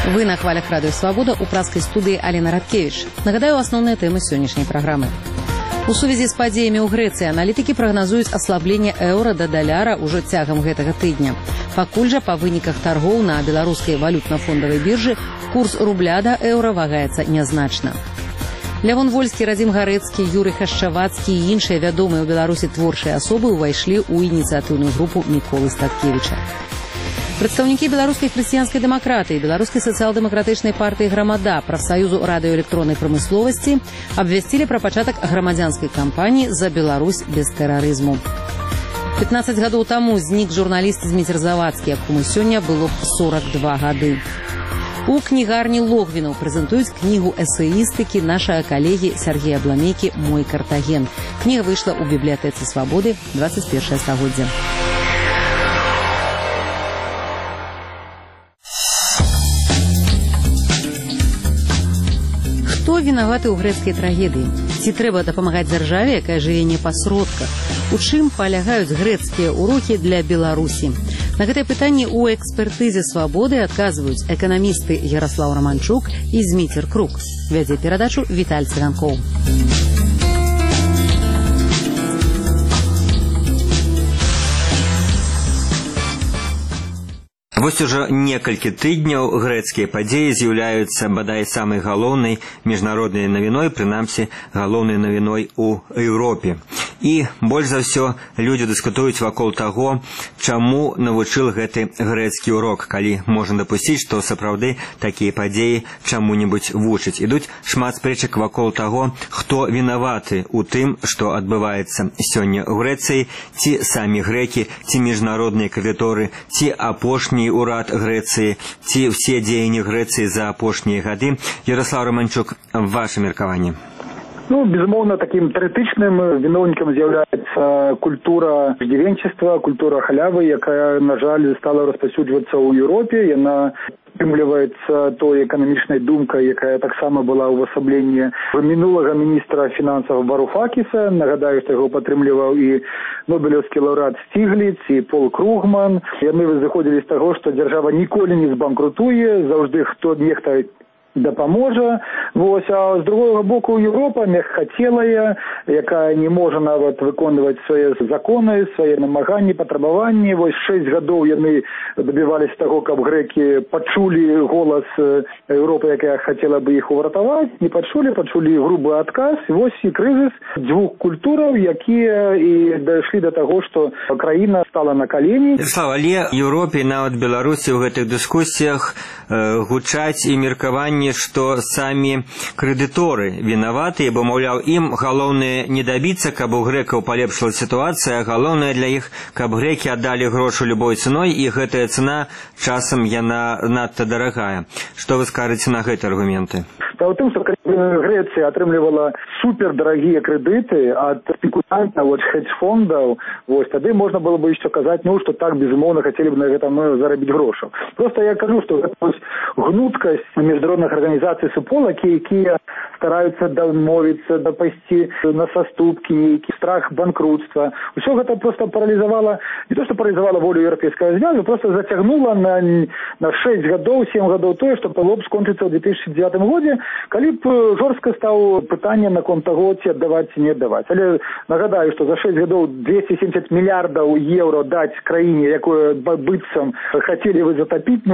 Вы на хвалях Радыё Свабода у праскай студыі Алена Радкевіч. Нагадаю асноўныя тэмы сённяшняй праграмы. У сувязі з падзеямі ў Грэцыі аналітыкі прагназуюць аслабленне еўра да даляра ўжо цягам гэтага тыдня. Пакуль жа па выніках таргоў на беларускай валютна-фондавай біржы курс рубля да еўра вагаецца нязначна. Лявон Вольскі, Радзім Гарэцкі, Юрый Хашчавацкі і іншыя вядомыя ў Беларусі творчыя асобы ўвайшлі ў ініцыятыўную групу Міколы Статкевіча. Прадстаўнікі беларускай хрысціянскай дэмакратыі, беларускай сацыял-дэмакратычнай партыі «Грамада», прафсаюзу радыёэлектроннай прамысловасці абвясцілі пра пачатак грамадзянскай кампаніі «За Беларусь без тэрарызму». 15 гадоў таму знік журналіст Зміцер Завадскі, якому сёння было 42 гады. У кнігарні Логвінаў прэзентуюць кнігу эсэістыкі нашага калегі Сергея Бламейкі «Мой Картаген». Кніга выйшла ў бібліятэцы Свабоды 21 стагоддзя. Хто вінаваты ў грэцкай трагедыі? Ці трэба дапамагаць дзяржаве, якая жыве не па сродках? У чым палягаюць грэцкія ўрокі для Беларусі? На гэтае пытанне ў экспертызе Свабоды адказваюць эканамісты Ярослаў Романчук і Зміцер Крук. Вядзе перадачу Віталь Цыганкоў. Вось ужо некалькі тыдняў грэцкія падзеі з'яўляюцца бадай самай галоўнай міжнароднай навіной, прынамсі галоўнай навіной у Еўропе. І больш за ўсё людзі дыскутуюць вакол таго, чаму навучыў гэты грэцкі урок, калі можна дапусціць, што сапраўды такія падзеі чаму-небудзь вучаць. Ідуць шмат спрэчак вакол таго, хто вінаваты ў тым, што адбываецца сёння ў Грэцыі, ці самі грэкі, ці міжнародныя крэдыторы, ці апошні урад Грэцыі, ці ўсе дзеянні Грэцыі за апошнія гады. Ярослаў Романчук, ваше меркаванне. Безумоўна, таким тэарэтычным віноўнікам з'яўляецца культура іздзівенчыства, культура халявы, якая, на жаль, стала распаўсюджвацца ў Еўропе. Яна прытрымліваецца той эканамічнай думкай, якая таксама была ўвасабленні мінулага міністра фінансаў Варуфакіса. Нагадаю, што яго падтрымліваў і нобелеўскі лаўрэат Стігліц, і Пол Кругман. Яны зыходзілі з таго, што дзяржава ніколі не збанкрутуе, заўжды хто нехта дапаможа. А з другого боку Еўропа мягкацелая, якая не можа нават выконваць свае законы, свае намаганні, патрабаванні. 6 гадоў яны дабіваліся таго, каб грэкі пачулі голас Еўропы, якая хацела бы іх уратаваць. Не пачулі грубы адказ. І крызіс дзвюх культураў, якія і дайшлі да таго, што краіна стала на калені. Ярослав, але Еўропе, нават Беларусі ў гэтых дыскусіях гучаць і меркаванні, што самі крэдыторы вінаватыя, бо, маўляў, ім галоўнае не дабіцца, каб у грэкаў палепшыла сітуацыя, а галоўнае для іх, каб грэкі аддалі грошы любой цэной, і гэтая цана часам яна надта дарагая. Што вы скажаце на гэтыя аргументы? Справа ў тым, што Грэцыя атрымлівала супердарагія крэдыты ад спекулянтаў, ад хедж-фондаў, тады можна было бы яшчэ казаць, што так, безумоўна, хацелі б на гэтым зарабіць грошаў. Проста я кажу, што гэта гнуткасць міжнародных арганізацый суполакі, якія стараюцца дамовіцца, пайсці на саступкі, нейкі страх банкрутства. Усё гэта проста паралізавала, не то што паралізавала волю Еўрапейскага звязу, проста зацягнула на 6 гадоў, 7 гадоў тое, што было б скончыцца ў 2009 годзе, калі б жорстка стаў пытанне наконт таго, ці аддаваць, ці не аддаваць. Але нагадаю, што за 6 гадоў 270 мільярдаў еўра даць краіне, якую быццам хацелі вы затапіць,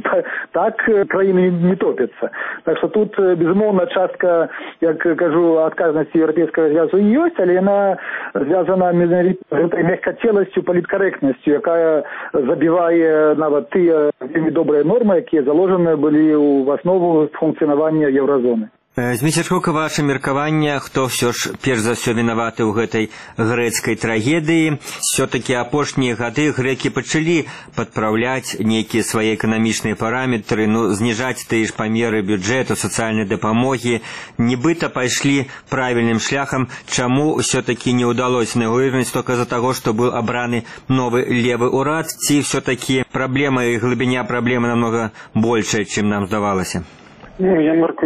так краіны не топяцца. Так што тут, безумоўна, частка, як кажу, адказнасці Еўрапейскага звязу ёсць, але яна звязана гэтай мягкацеласцю, паліткарэктнасцю, якая забівае нават тыя вельмі добрыя нормы, якія заложаны былі ў аснову функцыянавання Еўразоны. Зміцер Крук, ваше меркаванне, хто ўсё ж перш за ўсё вінаваты ў гэтай грэцкай трагедыі? Все-таки апошнія гады грэкі пачалі падпраўляць нейкія свае эканамічныя параметры, зніжаць тыя ж памеры бюджэту, сацыяльнай дапамогі, нібыта пайшлі правільным шляхам. Чаму ўсё-таки не ўдалося на яго вернуць толькі з-за таго, што быў абраны новы левы ўрад? Ці все-таки праблема і глыбіня праблемы намного большая, чым нам здавалася? Я мяркую, што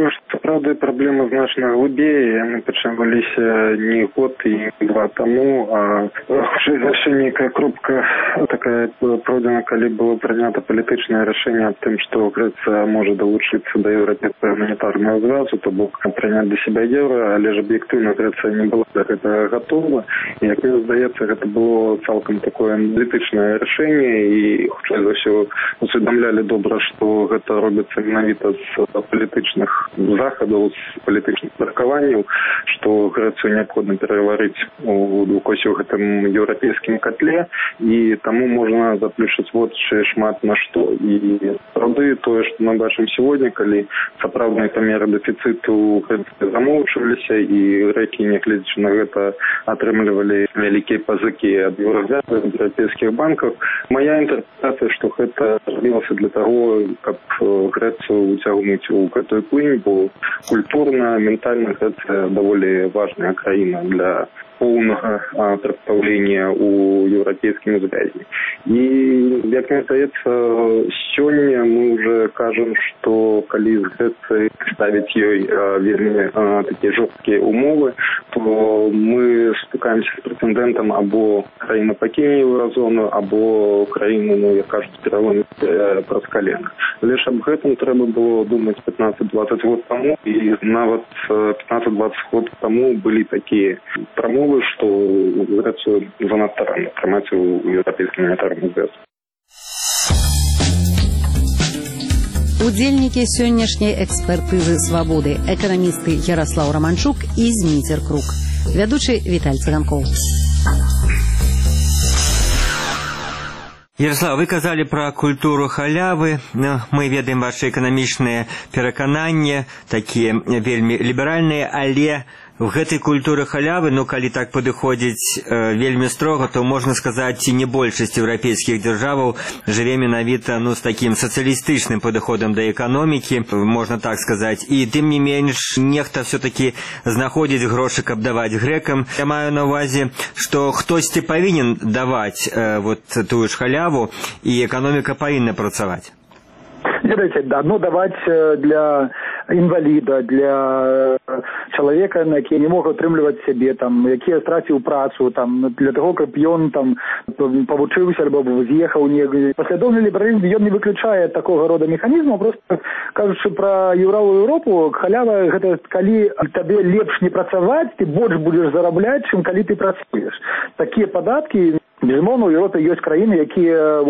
Сапраўды, праблема значна глыбей. Яны пачаліся не год і два таму, а яшчэ некая кропка такая пройдена, калі было прынята палітычнае рашэнне аб тым, што Грэцыя можа далучыцца да еўрапейскага манетарнага звязу, то бок прыняць для себя еўра, але ж аб'ектыўна Грэцыя не была да гэтага гатова. І, як мне здаецца, гэта было цалкам такое аналітычнае рашэнне, і хутчэй за ўсё усведамлялі добра, што гэта робіцца менавіта з палітычных захадаў, з палітычных меркаванняў, што Грэцыю неабходна пераварыць у гэтым еўрапейскім котле, і таму можна заплюшыць вочы шмат на што. І правды тое, што мы бачым сёння, калі сапраўдныя памеры дэфіцыту Грэцыі замоўчваліся, і грэкі, нягледзячы на гэта, атрымлівалі вялікія пазыкі ад еўрапейскіх банкаў. Мая інтэрпрэтацыя, што гэта рабілася для таго, каб Грэцыю уцягнуць у гэтую плынь, бо культурна, ментальна Грэцыя даволі важная краіна для поўнага прадстаўлення ў еўрапейскім звязі. І, як мне здаецца, сёння мы ўжо кажам, што калі з Грэцыі ставіць ёй вельмі такія жорсткія умовы, то мы стыкаемся з прэтэндэнтам або краіна пакіне еўразону, або краіну, як кажуць, пераломіць праз калена. Але ж аб гэтым трэба было думаць 15-20 год таму, і нават 15-20 год таму былі такія прамовы, што Грэцыю занадта рана трымаць у еўрапейскім манетарным звязку. Удзельнікі сённяшняй экспертызы «Свабоды» эканамісты Ярослаў Романчук і Зміцер Крук. Вядучы Віталь Цыганкоў. Ярослав, вы казалі пра культуру халявы. Мы ведаем ваши эканамічныя перакананні, такія вельмі ліберальныя, але в гэтай культуры халявы, калі так падыходзіць вельмі строга, то можна сказаць, ці не большасць еўрапейскіх дзяржаваў жыве менавіта з такім сацыялістычным падыходам да эканомікі, можна так сказаць. І тым не менш, нехта все-таки знаходзіць грошы, каб даваць грэкам. Я маю на ўвазе, што хтосьці павінен даваць тую ж халяву, і эканоміка павінна працаваць. Ведаеце, одно даваць для інваліда, для чалавека, які не мог атрымліваць сябе, які страціў працу, для того, каб ён павучыўся альбо з'ехаў. Паслядоўны лібералізм, ён не выключае такога рода механізму, просто кажучы пра Еўропу, халява гэта калі табе лепш не працаваць, ты больш будзеш зарабляць, чым калі ты працуеш. Такія падаткі, безумоўна, у Еўропе ёсць краіны, якія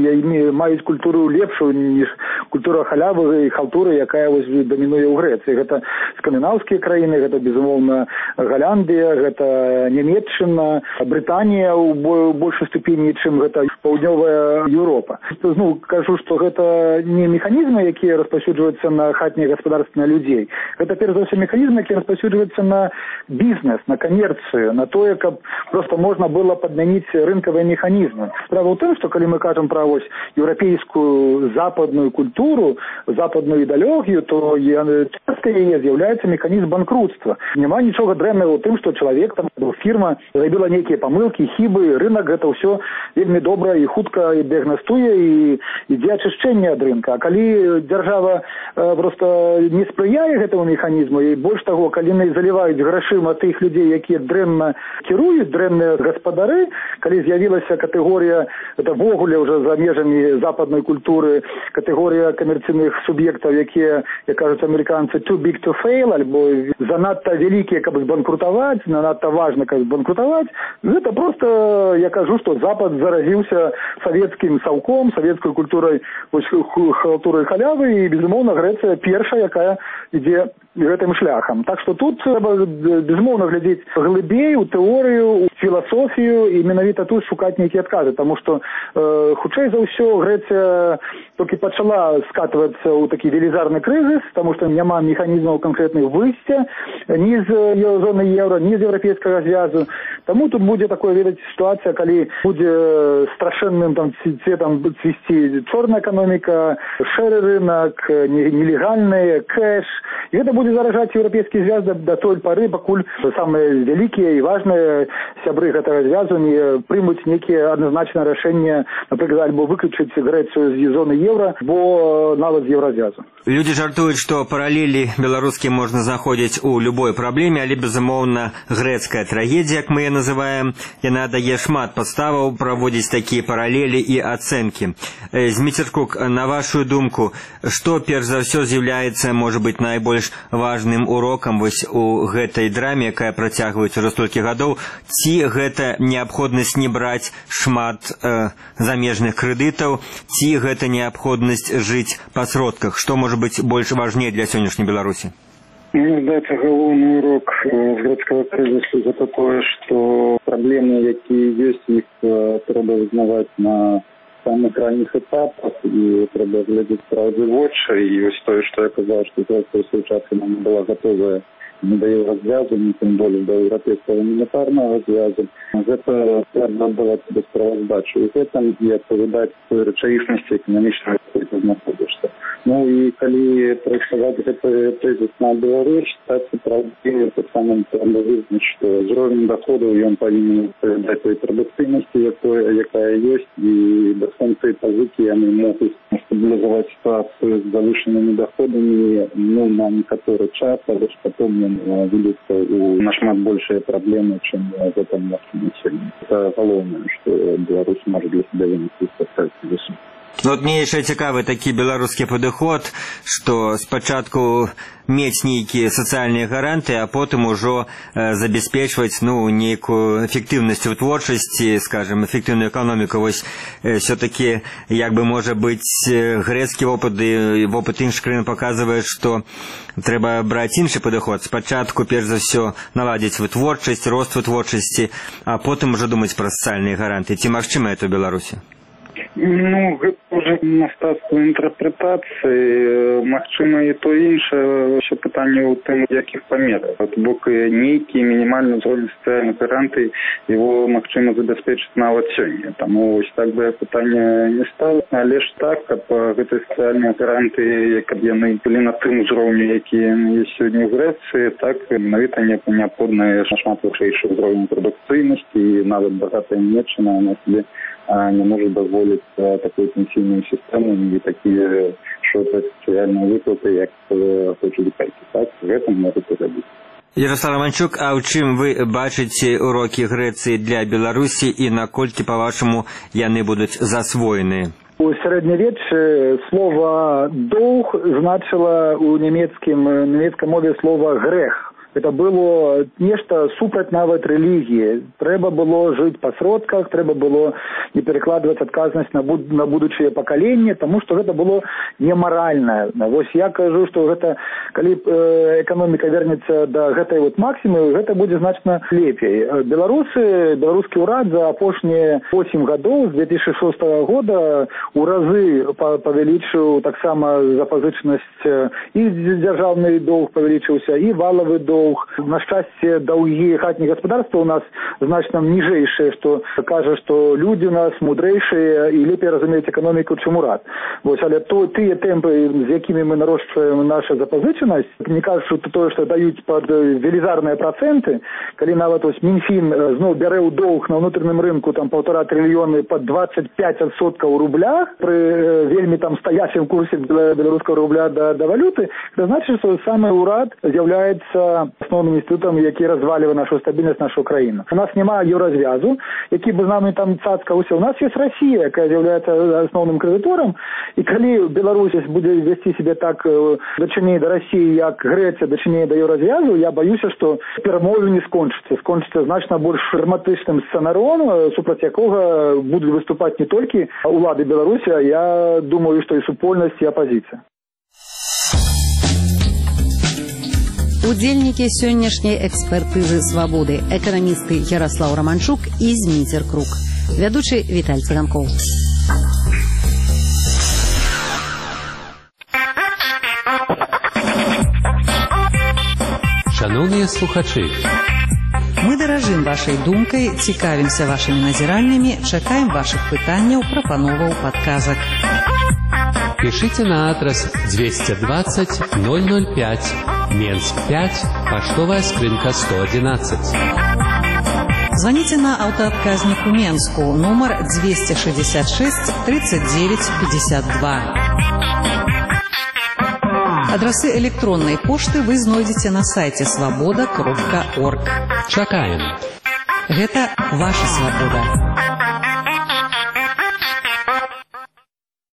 маюць культуру лепшую, ніж культура халявы і халтуры, якая дамінуе ў Грэцыі. Гэта скандынаўскія краіны, гэта, безумоўна, Галяндыя, гэта Нямецчына, Брытанія ў большай ступені, чым гэта паўднёвая Еўропа. Кажу, што гэта не механізмы, якія распаўсюджваюцца на хатнія гаспадарствы, на людзей. Гэта, перш за ўсё, механізмы, якія распаўсюджваюцца на бізнес, на камерцыю, на тое, каб просто можна было падмяніць рынкавыя механізмы. Справа ў тым, што калі мы кажам пра еўрапейскую западную культуру, западную ідэалогію, то часта яе з'яўляецца механізм банкрутства. Няма нічога дрэннага ў тым, што чалавек, фірма зрабіла нейкія памылкі, хібы, рынак, гэта ўсё вельмі добра і хутка бегнастуе, і ідзе ачышчэнне ад рынка. А калі дзяржава просто не спрыяе гэтаму механізму, і больш таго, калі заліваюць грашыма тых людзей, якія дрэнна кіруюць, дрэнныя гаспадары, калі з'явілася катэгорыя, это вогуле ўжо за межамі западной культуры, катэгорія камерцыйных суб'ектаў, якія, як кажуць амерыканцы, too big to fail, альбо занадта вялікія, каб збанкрутаваць, занадта важна, каб збанкрутаваць. Гэта просто, я кажу, што Запад заразіўся савецкім саўком, савецкай культурай, халтурай халявы, і, безумоўна, Грэцыя першая, якая ідзе гэтым шляхам. Так што тут трэба, безумоўна, глядзець глыбей у тэорыю, у філасофію, і менавіта тут шукаць нейкія адказы, таму што хутчэй за ўсё Грэцыя толькі пачала скатвацца ў такі велізарны крызіс, таму што няма механізмаў канкрэтных выйсця ні з зоны еўра, ні з еўрапейскага звязу. Таму тут будзе такое, сітуацыя, калі будзе страшэнным цветам цвісці чорная эканоміка, шэры рынок, нелегальны кэш, і гэта будзе заражаць еўрапейскі звяз да той поры, пакуль самыя вялікія і важныя сябры гэтага звязу не прымуць некія адназначныя рашэння, напрыклад, альбо выключыць Грэцыю з зоны еўра, бо нават з еўразвязу. Людзі жартуюць, што паралелі беларускія можна знаходзіць у любой праблеме, але, безумоўна, грэцкая трагедія, як мы яе называем, яна дае шмат падставаў праводзіць такія паралелі і ацэнкі. Зміцер Крук, на вашу думку, што перш за ўсё з'яўляецца, можа быць, найбольш важным урокам вось у гэтай драме, якая працягваецца ўжо столькі гадоў, ці гэта неабходнасць не браць шмат замежных крэдытаў, ці гэта неабходнасць жыць па сродках? Што можа быць больш важней для сённяшняй Беларусі? Мне здаецца, галоўны урок з грэцкага крызісу гэта тое, што праблемы, якія ёсць, іх трэба вызнаваць на самых ранніх этапах, і трэба глядзець праўды ў вочы. І вось тое, што я казаў, што Грэцкая ў свой час не была гатовая не да еўразвязу, ні тым болей да еўрапейскага манетарнага звязу. Гэта трэба аддаваць сабе справаздачу і гэтым і адпавядаць той рэчаіснасці эканамічнай, якой ты знаходзішся. Ну і калі працаваць гэты крызіс на Беларусь, так сапраўды таксама трэба вызначыць, што ўзровень доходаў ён павінен адпавядаць той прадуктыўнасці, якая ёсць, і бясконцыя пазыкі яны могуць стабілізаваць сітуацыю з завышанымі доходамі на некаторы час, але ж потом выльецца ў нашмат большыя праблемы, чым гэта можна сёння. Гэта галоўнае, што Беларусь можа для сябе вынесці з такой крызісу. Вот мне яшчэ цікавы такі беларускі падыход, што спачатку мець нейкія сацыяльныя гаранты, а потым ужо забяспечваць нейкую эфектыўнасць у творчасці, скажем, эфектыўную эканоміку. Вось все-таки, як бы можа быць, грэцкі вопыт і вопыт іншых краін паказвае, што трэба браць іншы падыход. Спачатку, перш за ўсё, наладзіць вытворчасць, рост вытворчасці, а потым ужо думаць пра сацыяльныя гаранты. Ці магчыма это ў Беларусі? Гэта ўжо мастацтва інтэрпрэтацыі. Магчыма і то іншае. Ўсё пытанне ў тым, якіх памерах. Бок нейкі мінімальны ўзровень сацыяльных гарантый его магчыма забяспечыць нават сёння. Таму вось так бы пытанне не ставіць, але ж так, каб гэтыя сацыяльныя гаранты, каб яны былі на тым узроўні, які ёсць сёння ў Грэцыі, так менавіта неабходны шмат вышэйшы ўзровень прадукцыйнасці, і нават багатая Нямецчына на сабе не может дазволіць такую пенсійную сістэму і такія соцыяльныя выплаты, як хочуць кайкі. Так, гэта можа зрабіць. Ярослав Романчук, а ў чым вы бачыце урокі Грэцыі для Беларусі і наколькі, па-вашаму, яны будуць засвоеныя? У сярэднявеччы слова «доўг» значыла ў нямецкай мове слова «грэх». Это было нешта супраць нават рэлігіі. Трэба было жыць па сродках, трэба было не перакладваць адказнасць на будучыя пакаленні, таму што гэта было немаральна. Вось я кажу, што гэта, калі эканоміка вернецца да гэтай максімумы, гэта будзе значна лепей. Беларускі ўрад за апошнія 8 гадоў, з 2006 года, у разы павялічыў таксама запазычнасць, і дзяржаўны доўг павялічыўся, і валавы доўг. На шчасце, даўгі хатніх гаспадарства у нас значна ніжэйшыя, што кажа, што людзі у нас мудрэйшыя і лепей разумеюць эканоміку, чым урад. Вось, але тыя тэмпы, з якімі мы нарошчваем наша запазычанасць, не кажучы тое, што даюць пад велізарныя працэнты, калі нават Мінфін зноў бярэ ў доўг на ўнутраным рынку 1,5 трыльёны пад 25% ў рублях, пры вельмі стаящым курсе беларускага рубля да валюты, це значыць, што самы ўрад з'яўляецца асноўным інстытутам, які развалівае нашу стабільнасць, нашу краіну. У нас няма еўразвязу, які бы з намі цацкаўся. У нас ёсць Расія, якая з'яўляецца асноўным крэдыторам, і калі Беларусь будзе весці себе так дачыней да Расіі, як Грэцыя дачыней да еўразвязу, я баюся, што перамовы не скончыцца. Скончыцца значна больш драматычным сцэнаром, супраць якога будуць выступаць не толькі улады Беларусі, а я думаю, што і супольнасць, і апазіцыя. Удзельнікі сённяшняй экспертызы «Свабоды» эканамісты Ярослав Романчук і Зміцер Крук. Вядучы Віталь Цыганкоў. Шановныя слухачы, мы даражым вашай думкай, цікавімся вашымі назіраннямі, чакаем вашых пытанняў, прапановаў, падказак. Пішыце на адрас 220 005 Менск 5, поштовая скрынка 111. Звоните на автоотказник у Менску, номер 266 39 52. Адресы электронной почты вы знойдете на сайте svoboda.org. Чакаем. Гэта ваша свабода.